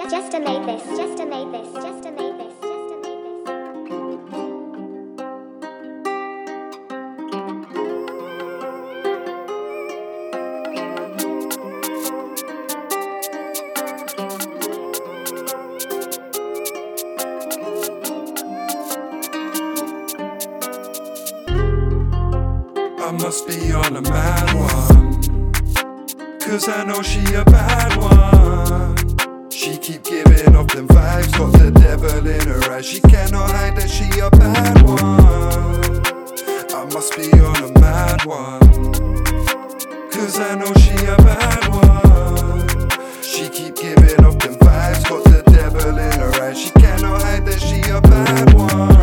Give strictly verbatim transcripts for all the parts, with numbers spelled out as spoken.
just a made this, just a made this, just a made this, just a made this. I must be on a mad one, cause I know she a bad one. She keep giving off them vibes, got the devil in her eyes. She cannot hide that she a bad one. I must be on a mad one, cause I know she a bad one. She keep giving off them vibes, got the devil in her eyes. She cannot hide that she a bad one.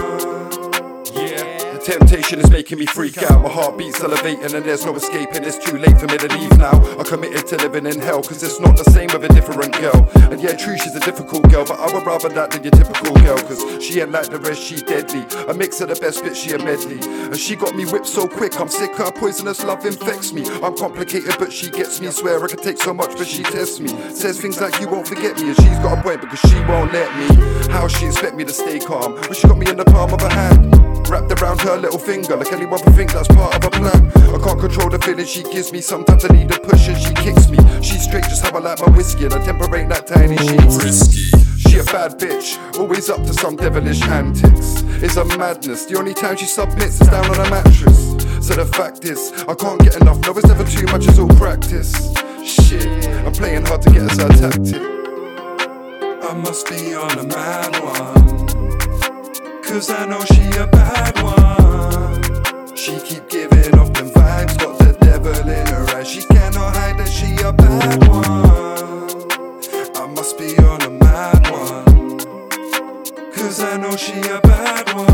Temptation is making me freak out. My heart beats elevating and there's no escaping. It's too late for me to leave now. I'm committed to living in hell, cause it's not the same with a different girl. And yeah, true, she's a difficult girl, but I would rather that than your typical girl, cause she ain't like the rest, she deadly. A mix of the best bit, she a medley. And she got me whipped so quick, I'm sick, her poisonous love infects me. I'm complicated but she gets me. Swear I could take so much but she tests me. Says things like you won't forget me, and she's got a point because she won't let me. How she expect me to stay calm when she got me in the palm of her hand, wrapped around her little finger, like anyone would think that's part of a plan. I can't control the feeling she gives me. Sometimes I need a push and she kicks me. She's straight just how I like my whiskey, and her temper ain't that tiny. She's risky. She a bad bitch, always up to some devilish antics. It's a madness. The only time she submits is down on a mattress. So the fact is, I can't get enough. No, it's never too much, it's all practice. Shit, I'm playing hard to get us her tactic. I must be on a mad one, cause I know she a bad one. She keep giving off them vibes, got the devil in her eyes. She cannot hide that she a bad one. I must be on a mad one, cause I know she a bad one.